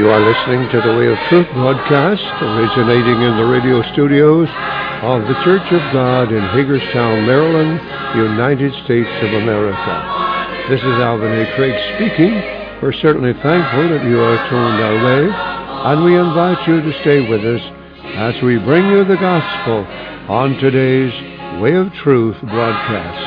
You are listening to the Way of Truth broadcast, originating in the radio studios of the Church of God in Hagerstown, Maryland, United States of America. This is Alvin A. Craig speaking. We're certainly thankful that you are tuned our way, and we invite you to stay with us as we bring you the gospel on today's Way of Truth broadcast.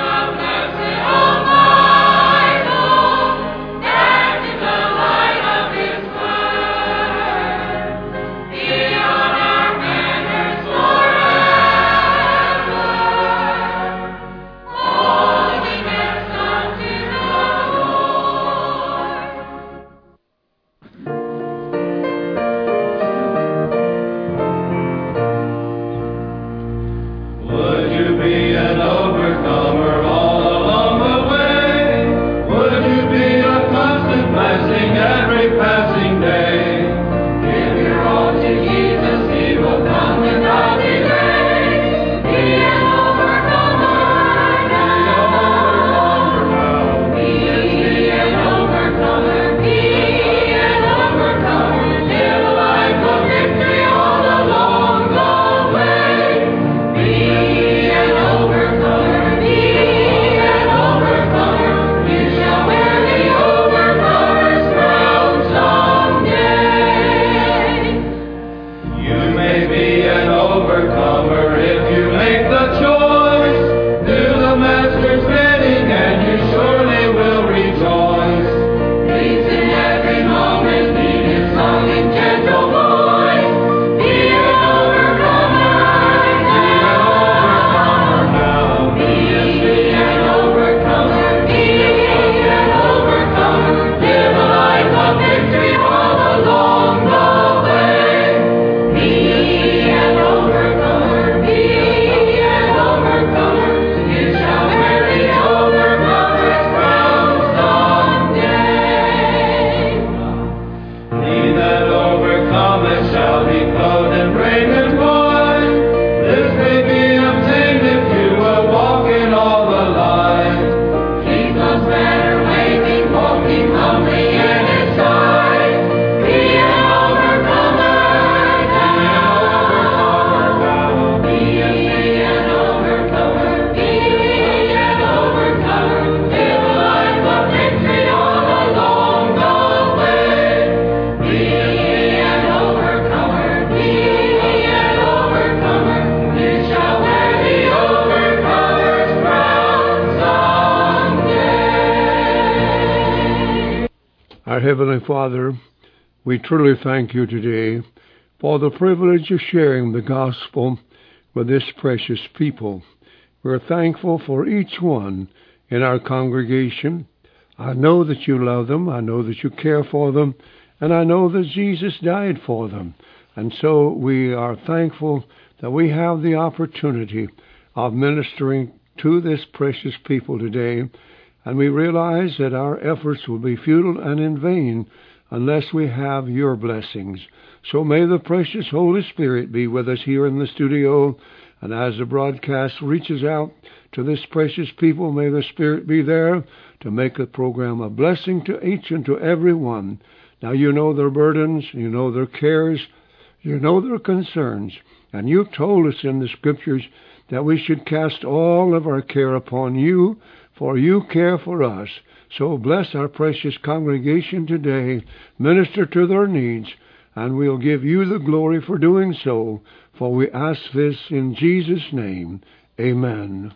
Our Heavenly Father, we truly thank you today for the privilege of sharing the gospel with this precious people. We're thankful for each one in our congregation. I know that you love them, I know that you care for them, and I know that Jesus died for them. And so we are thankful that we have the opportunity of ministering to this precious people today. And we realize that our efforts will be futile and in vain unless we have your blessings. So may the precious Holy Spirit be with us here in the studio. And as the broadcast reaches out to this precious people, may the Spirit be there to make the program a blessing to each and to every one. Now you know their burdens, you know their cares, you know their concerns. And you've told us in the Scriptures that we should cast all of our care upon you, for you care for us. So bless our precious congregation today, minister to their needs, and we'll give you the glory for doing so, for we ask this in Jesus' name. Amen.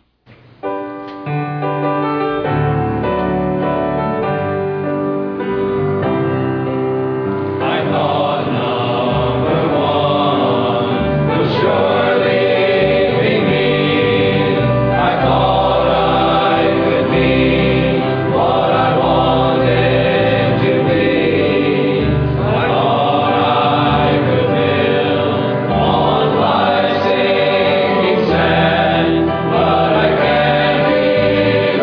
But I can't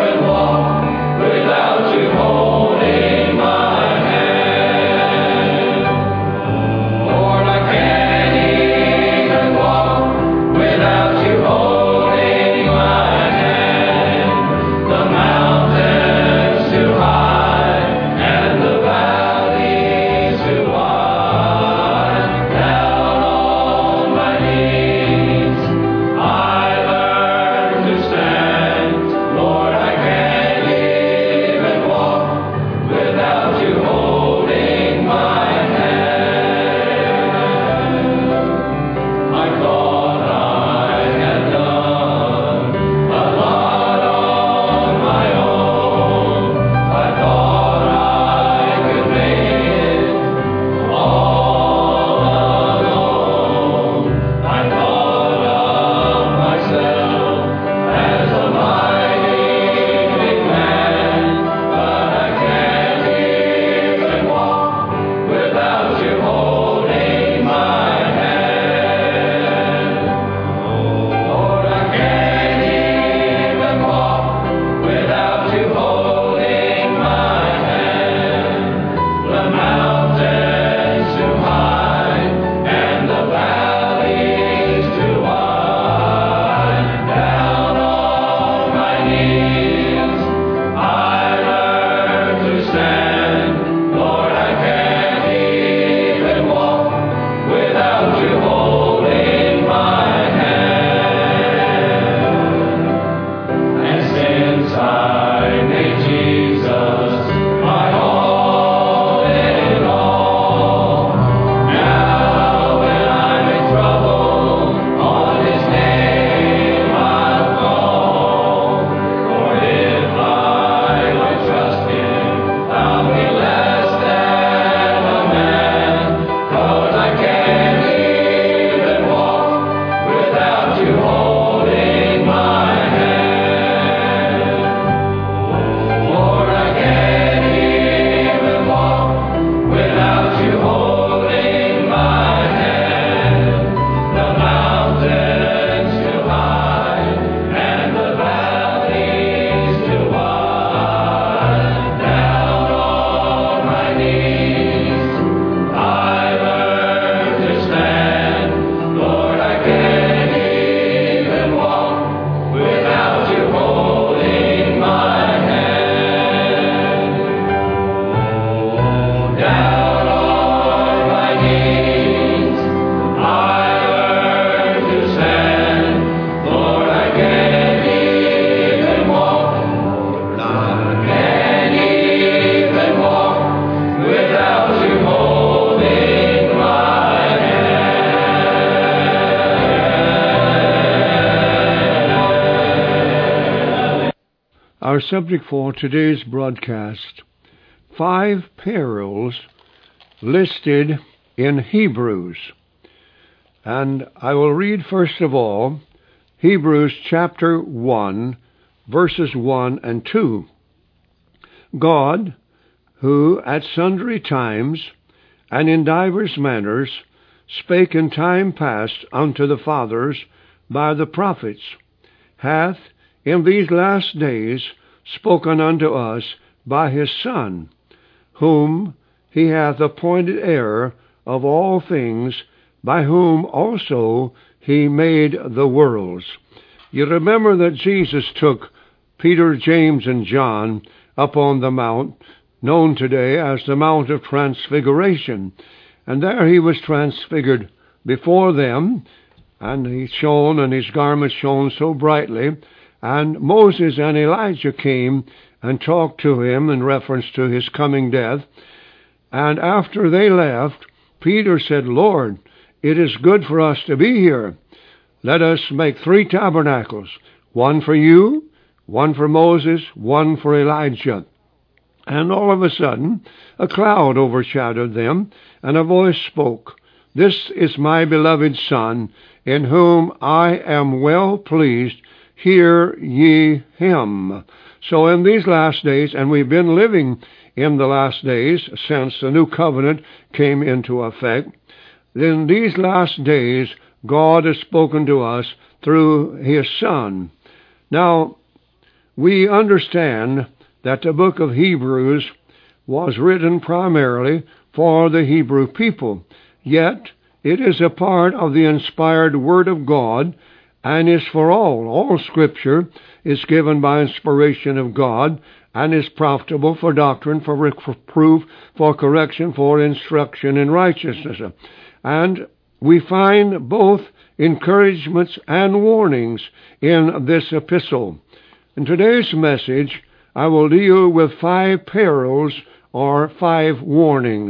Our subject for today's broadcast, 5 perils listed in Hebrews. And I will read first of all Hebrews chapter 1, verses 1 and 2. God, who at sundry times and in divers manners spake in time past unto the fathers by the prophets, hath in these last days spoken unto us by his Son, whom he hath appointed heir of all things, by whom also he made the worlds. You remember that Jesus took Peter, James, and John up on the mount, known today as the Mount of Transfiguration. And there he was transfigured before them, and he shone, and his garments shone so brightly. And Moses and Elijah came and talked to him in reference to his coming death. And after they left, Peter said, Lord, it is good for us to be here. Let us make 3 tabernacles, one for you, one for Moses, one for Elijah. And all of a sudden, a cloud overshadowed them, and a voice spoke, This is my beloved Son, in whom I am well pleased. Hear ye him. So in these last days, and we've been living in the last days since the new covenant came into effect, in these last days, God has spoken to us through his Son. Now, we understand that the book of Hebrews was written primarily for the Hebrew people, yet it is a part of the inspired Word of God, and is for all. All Scripture is given by inspiration of God, and is profitable for doctrine, for reproof, for correction, for instruction in righteousness. And we find both encouragements and warnings in this epistle. In today's message, I will deal with 5 perils or 5 warnings.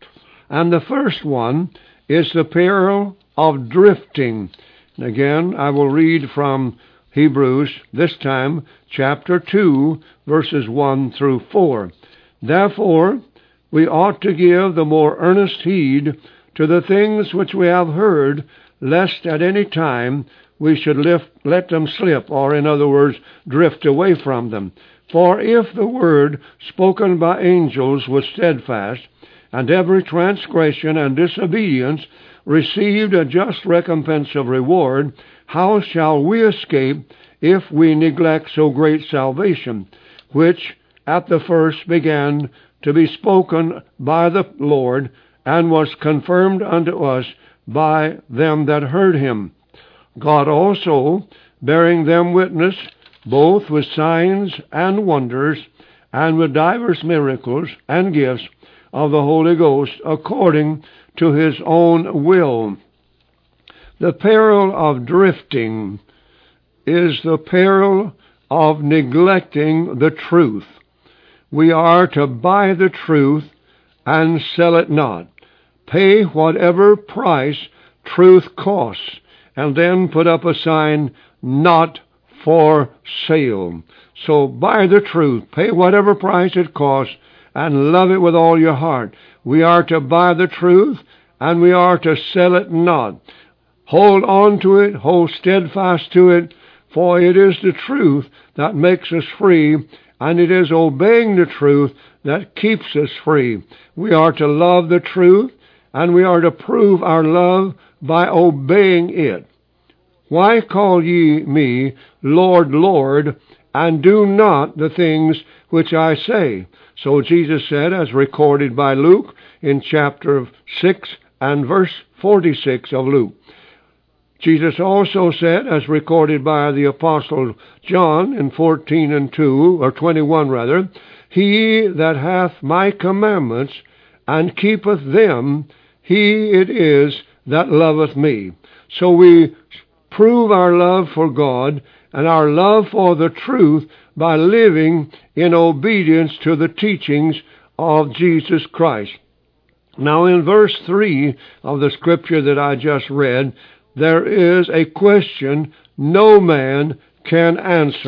And the first one is the peril of drifting. And again, I will read from Hebrews, this time chapter 2, verses 1 through 4. Therefore, we ought to give the more earnest heed to the things which we have heard, lest at any time we should let them slip, or in other words, drift away from them. For if the word spoken by angels was steadfast, and every transgression and disobedience received a just recompense of reward, how shall we escape if we neglect so great salvation, which at the first began to be spoken by the Lord, and was confirmed unto us by them that heard him? God also, bearing them witness, both with signs and wonders, and with divers miracles and gifts of the Holy Ghost, according to his own will. The peril of drifting is the peril of neglecting the truth. We are to buy the truth and sell it not. Pay whatever price truth costs, and then put up a sign, not for sale. So buy the truth, pay whatever price it costs, and love it with all your heart. We are to buy the truth, and we are to sell it not. Hold on to it, hold steadfast to it, for it is the truth that makes us free, and it is obeying the truth that keeps us free. We are to love the truth, and we are to prove our love by obeying it. Why call ye me Lord, Lord, and do not the things which I say? So Jesus said, as recorded by Luke in chapter 6 and verse 46 of Luke. Jesus also said, as recorded by the Apostle John in 14 and 2, or 21 rather, He that hath my commandments and keepeth them, he it is that loveth me. So we prove our love for God and our love for the truth by living in obedience to the teachings of Jesus Christ. Now in verse 3 of the scripture that I just read, there is a question no man can answer.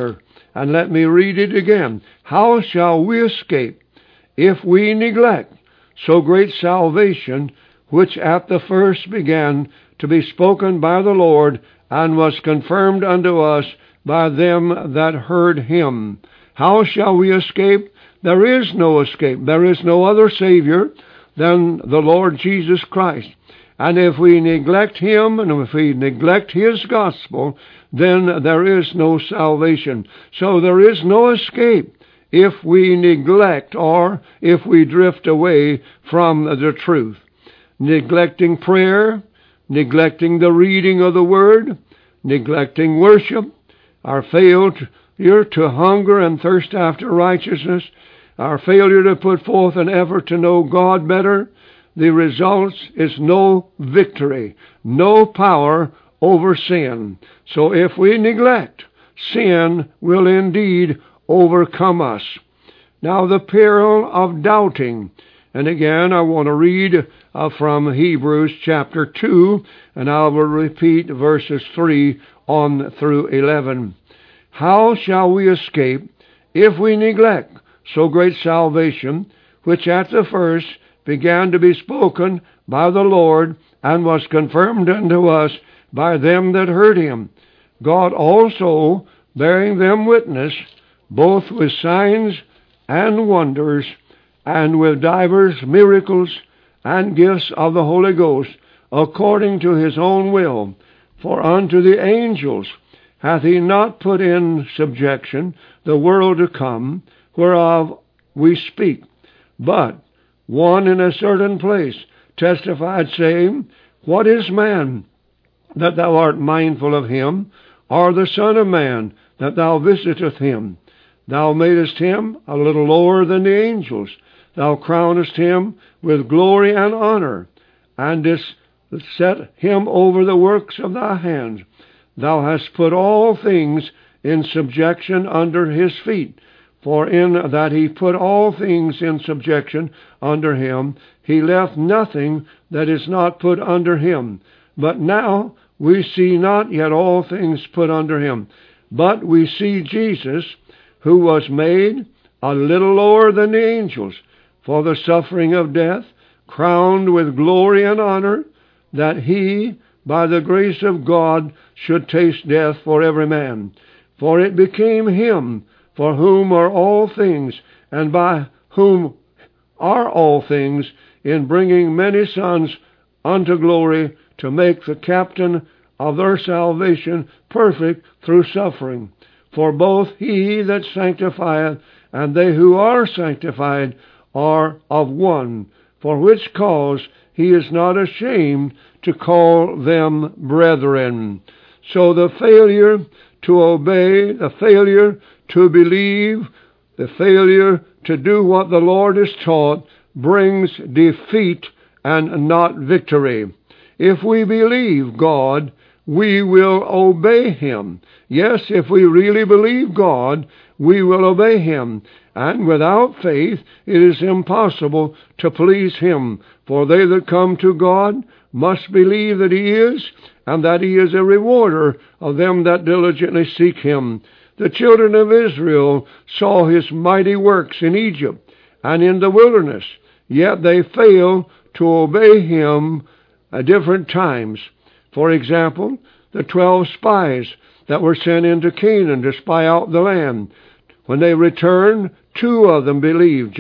And let me read it again. How shall we escape if we neglect so great salvation, which at the first began to be spoken by the Lord, and was confirmed unto us by them that heard him? How shall we escape? There is no escape. There is no other Savior than the Lord Jesus Christ. And if we neglect him, and if we neglect his gospel, then there is no salvation. So there is no escape if we neglect or if we drift away from the truth. Neglecting prayer, neglecting the reading of the Word, neglecting worship, our failure to hunger and thirst after righteousness, our failure to put forth an effort to know God better, the result is no victory, no power over sin. So if we neglect, sin will indeed overcome us. Now the peril of doubting. And again, I want to read from Hebrews chapter 2, and I will repeat verses 3 on through 11. How shall we escape if we neglect so great salvation, which at the first began to be spoken by the Lord, and was confirmed unto us by them that heard him? God also bearing them witness, both with signs and wonders, and with divers miracles and gifts of the Holy Ghost, according to his own will. For unto the angels hath he not put in subjection the world to come, whereof we speak. But one in a certain place testified, saying, What is man, that thou art mindful of him, or the Son of Man, that thou visiteth him? Thou madest him a little lower than the angels. Thou crownest him with glory and honor, and didst set him over the works of thy hands. Thou hast put all things in subjection under his feet. For in that he put all things in subjection under him, he left nothing that is not put under him. But now we see not yet all things put under him. But we see Jesus, who was made a little lower than the angels, for the suffering of death, crowned with glory and honor, that he, by the grace of God, should taste death for every man. For it became him, for whom are all things, and by whom are all things, in bringing many sons unto glory, to make the captain of their salvation perfect through suffering. For both he that sanctifieth and they who are sanctified are of one, for which cause he is not ashamed to call them brethren. So the failure to obey, the failure to believe, the failure to do what the Lord has taught brings defeat and not victory. If we believe God, we will obey him. Yes, if we really believe God, we will obey him. And without faith it is impossible to please him. For they that come to God must believe that he is, and that he is a rewarder of them that diligently seek him. The children of Israel saw his mighty works in Egypt and in the wilderness, yet they failed to obey him at different times. For example, the 12 spies that were sent into Canaan to spy out the land. When they returned, 2 of them believed,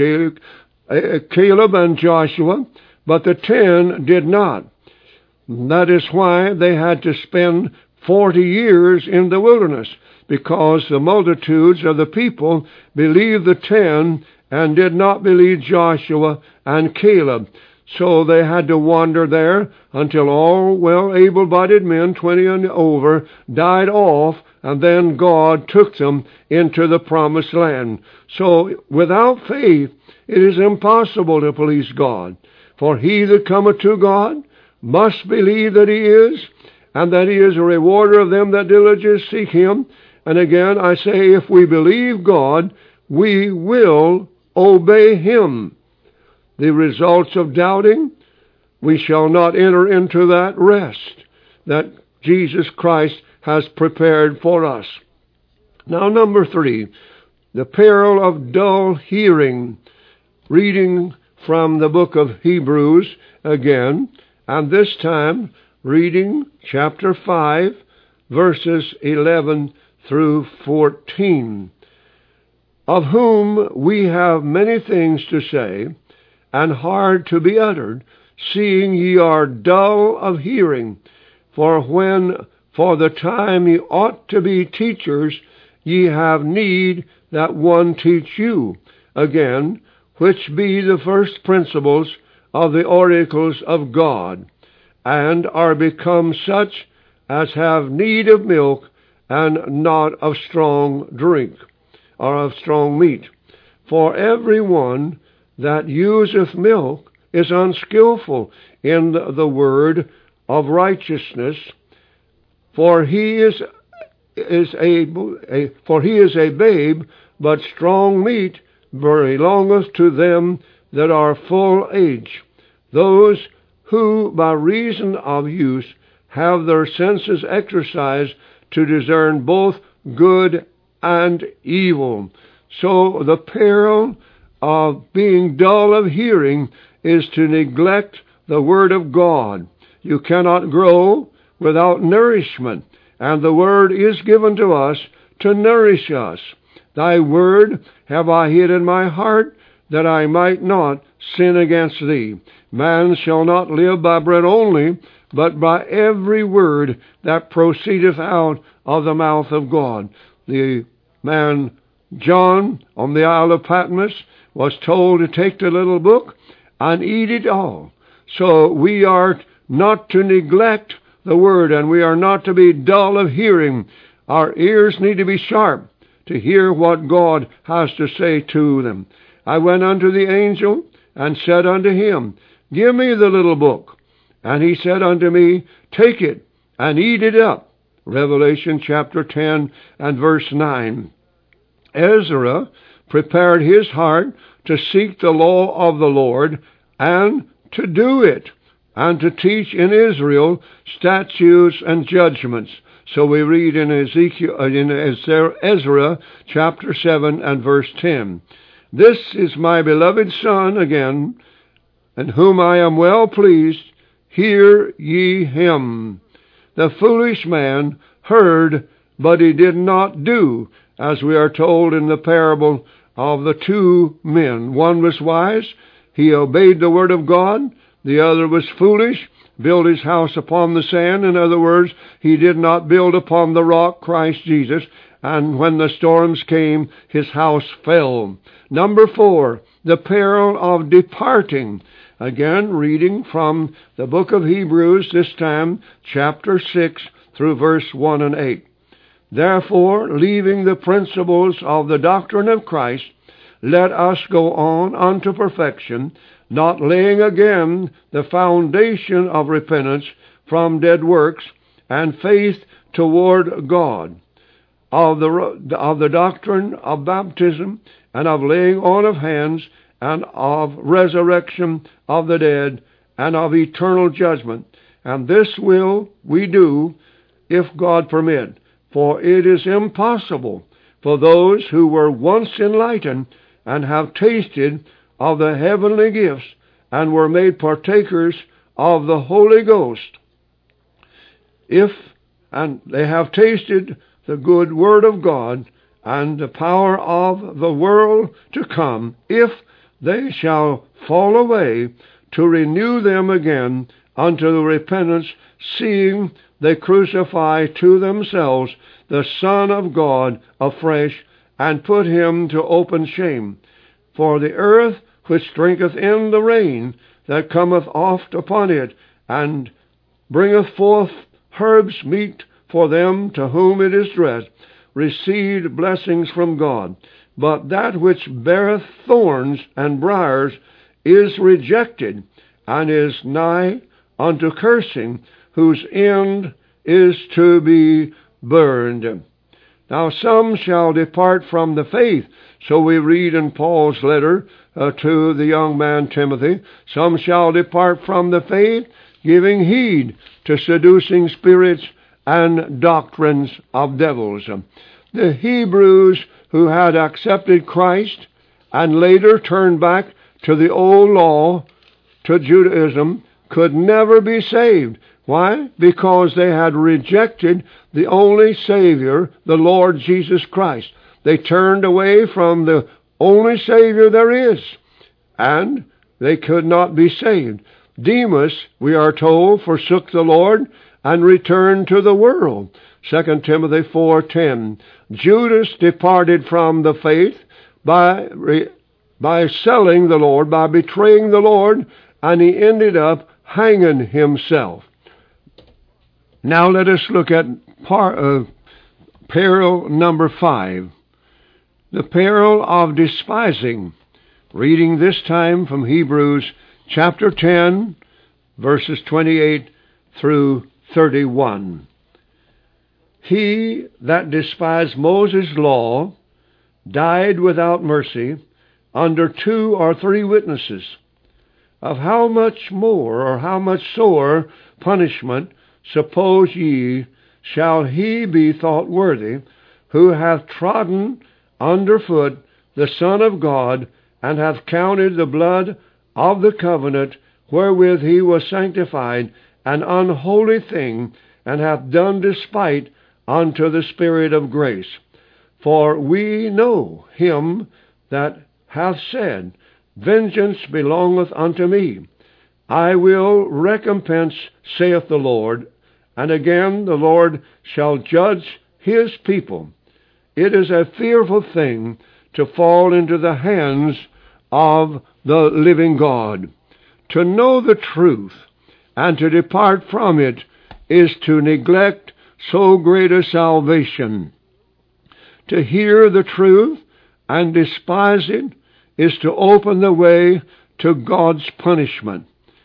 Caleb and Joshua, but the 10 did not. That is why they had to spend 40 years in the wilderness, because the multitudes of the people believed the 10 and did not believe Joshua and Caleb. So they had to wander there until all able-bodied men, 20 and over, died off, and then God took them into the promised land. So without faith it is impossible to please God. For he that cometh to God must believe that he is, and that he is a rewarder of them that diligently seek him. And again I say, if we believe God, we will obey him. The results of doubting, we shall not enter into that rest that Jesus Christ has prepared for us. Now, number 3, the peril of dull hearing. Reading from the book of Hebrews again, and this time reading chapter 5, verses 11 through 14. Of whom we have many things to say, and hard to be uttered, seeing ye are dull of hearing. For when for the time ye ought to be teachers, ye have need that one teach you, again, which be the first principles of the oracles of God, and are become such as have need of milk, and not of strong drink, or of strong meat. For every one that useth milk is unskillful in the word of righteousness, for he is a babe, but strong meat belongeth to them that are full age, those who by reason of use have their senses exercised to discern both good and evil. So the peril of being dull of hearing is to neglect the Word of God. You cannot grow without nourishment, and the Word is given to us to nourish us. Thy word have I hid in my heart, that I might not sin against thee. Man shall not live by bread only, but by every word that proceedeth out of the mouth of God. The man John on the Isle of Patmos was told to take the little book and eat it all. So we are not to neglect the word, and we are not to be dull of hearing. Our ears need to be sharp to hear what God has to say to them. I went unto the angel, and said unto him, Give me the little book. And he said unto me, Take it, and eat it up. Revelation chapter 10 and verse 9. Ezra prepared his heart to seek the law of the Lord, and to do it, and to teach in Israel statutes and judgments. So we read in Ezra chapter 7 and verse 10. This is my beloved Son, again, in whom I am well pleased. Hear ye him. The foolish man heard, but he did not do, as we are told in the parable of the two men. One was wise, he obeyed the word of God. The other was foolish, built his house upon the sand. In other words, he did not build upon the rock, Christ Jesus, and when the storms came, his house fell. Number 4, the peril of departing. Again, reading from the book of Hebrews, this time, chapter 6, through verse 1 and 8. Therefore, leaving the principles of the doctrine of Christ, let us go on unto perfection, not laying again the foundation of repentance from dead works and faith toward God, of the doctrine of baptism, and of laying on of hands, and of resurrection of the dead, and of eternal judgment. And this will we do, if God permit, for it is impossible for those who were once enlightened and have tasted of the heavenly gifts, and were made partakers of the Holy Ghost, and they have tasted the good word of God and the power of the world to come, if they shall fall away, to renew them again unto the repentance, seeing they crucify to themselves the Son of God afresh, and put him to open shame. For the earth which drinketh in the rain that cometh oft upon it, and bringeth forth herbs meet for them to whom it is dressed, received blessings from God. But that which beareth thorns and briars is rejected, and is nigh unto cursing, whose end is to be burned. Now some shall depart from the faith. So we read in Paul's letter to the young man Timothy, some shall depart from the faith, giving heed to seducing spirits and doctrines of devils. The Hebrews who had accepted Christ and later turned back to the old law, to Judaism, could never be saved. Why? Because they had rejected the only Savior, the Lord Jesus Christ. They turned away from the only Savior there is, and they could not be saved. Demas, we are told, forsook the Lord and returned to the world. 2 Timothy 4:10. Judas departed from the faith by selling the Lord, by betraying the Lord, and he ended up hanging himself. Now let us look at peril number 5. The peril of despising. Reading this time from Hebrews chapter 10, verses 28 through 31. He that despised Moses' law died without mercy under 2 or 3 witnesses. Of how much more, or how much sore punishment, suppose ye, shall he be thought worthy, who hath trodden under foot the Son of God, and hath counted the blood of the covenant wherewith he was sanctified an unholy thing, and hath done despite unto the Spirit of grace. For we know him that hath said, Vengeance belongeth unto me. I will recompense, saith the Lord. And again the Lord shall judge his people. It is a fearful thing to fall into the hands of the living God. To know the truth and to depart from it is to neglect so great a salvation. To hear the truth and despise it is to open the way to God's punishment.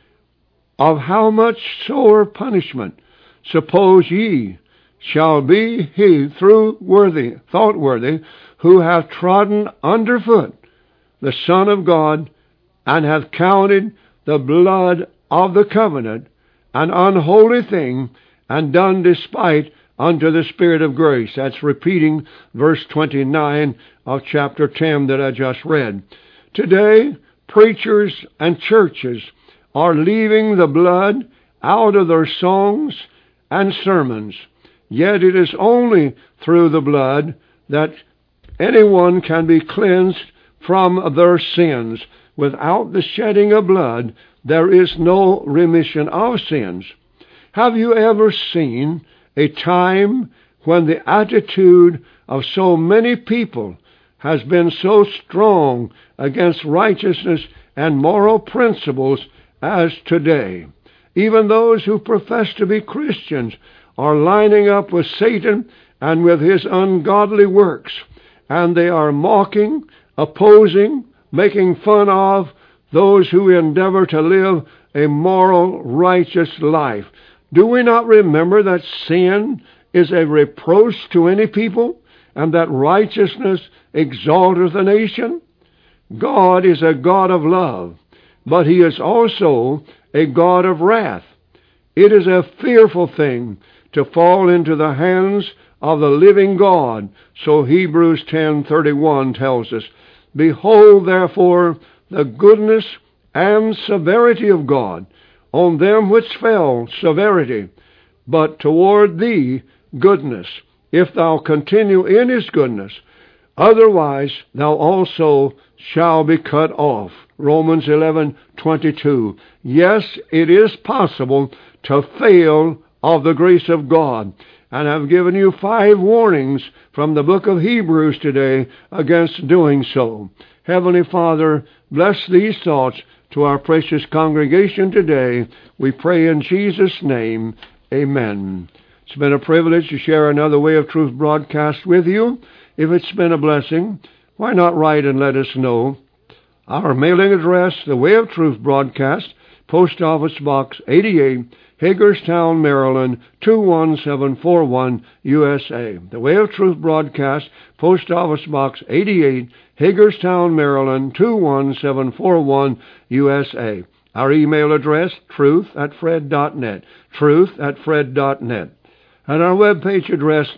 Of how much sore punishment, suppose ye, shall be he thought worthy, who hath trodden under foot the Son of God, and hath counted the blood of the covenant an unholy thing, and done despite unto the Spirit of grace. That's repeating verse 29 of chapter 10 that I just read. Today, preachers and churches are leaving the blood out of their songs and sermons. Yet it is only through the blood that anyone can be cleansed from their sins. Without the shedding of blood, there is no remission of sins. Have you ever seen a time when the attitude of so many people has been so strong against righteousness and moral principles as today? Even those who profess to be Christians are lining up with Satan and with his ungodly works, and they are mocking, opposing, making fun of those who endeavor to live a moral, righteous life. Do we not remember that sin is a reproach to any people, and that righteousness exalteth a nation? God is a God of love, but he is also a God of wrath. It is a fearful thing to fall into the hands of the living God. So Hebrews 10:31 tells us, Behold, therefore, the goodness and severity of God. On them which fell, severity, but toward thee, goodness, if thou continue in his goodness. Otherwise thou also shalt be cut off. Romans 11:22. Yes, it is possible to fail of the grace of God. And I've given you 5 warnings from the book of Hebrews today against doing so. Heavenly Father, bless these thoughts to our precious congregation today. We pray in Jesus' name, amen. It's been a privilege to share another Way of Truth broadcast with you. If it's been a blessing, why not write and let us know? Our mailing address, the Way of Truth broadcast, Post Office Box 88, Hagerstown, Maryland, 21741, USA. The Way of Truth broadcast, Post Office Box 88, Hagerstown, Maryland, 21741, USA. Our email address, truth@fred.net, truth@fred.net. at our webpage address,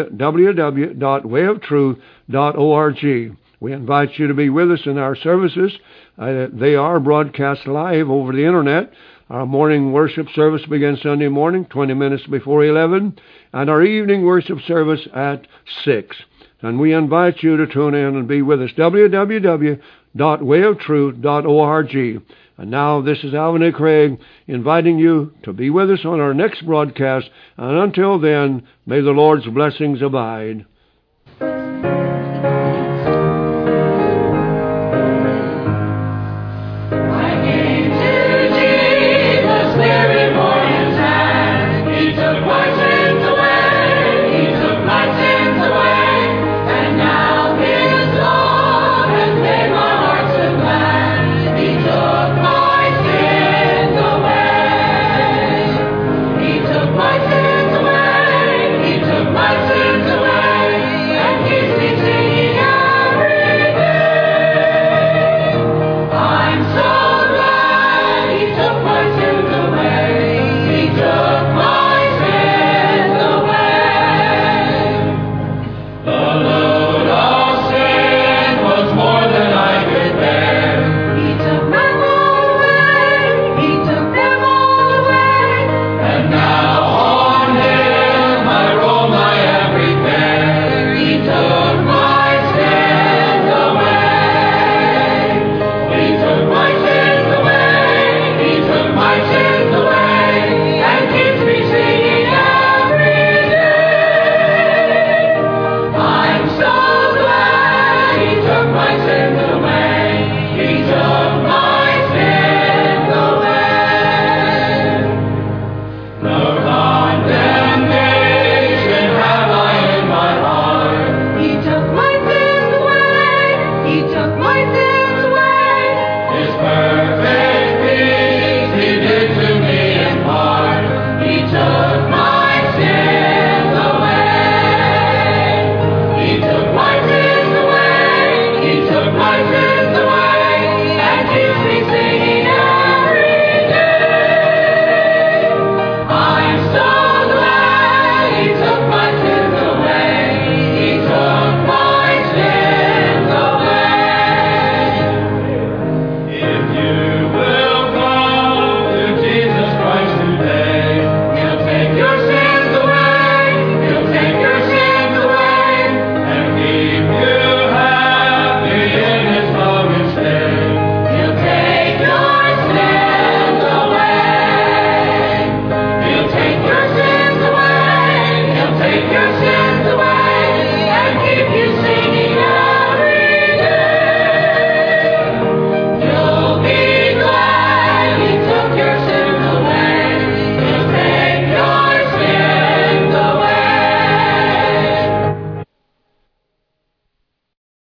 www.wayoftruth.org. We invite you to be with us in our services. They are broadcast live over the Internet. Our morning worship service begins Sunday morning, 20 minutes before 11, and our evening worship service at 6. And we invite you to tune in and be with us, www.wayoftruth.org. And now, this is Alvin A. Craig inviting you to be with us on our next broadcast. And until then, may the Lord's blessings abide.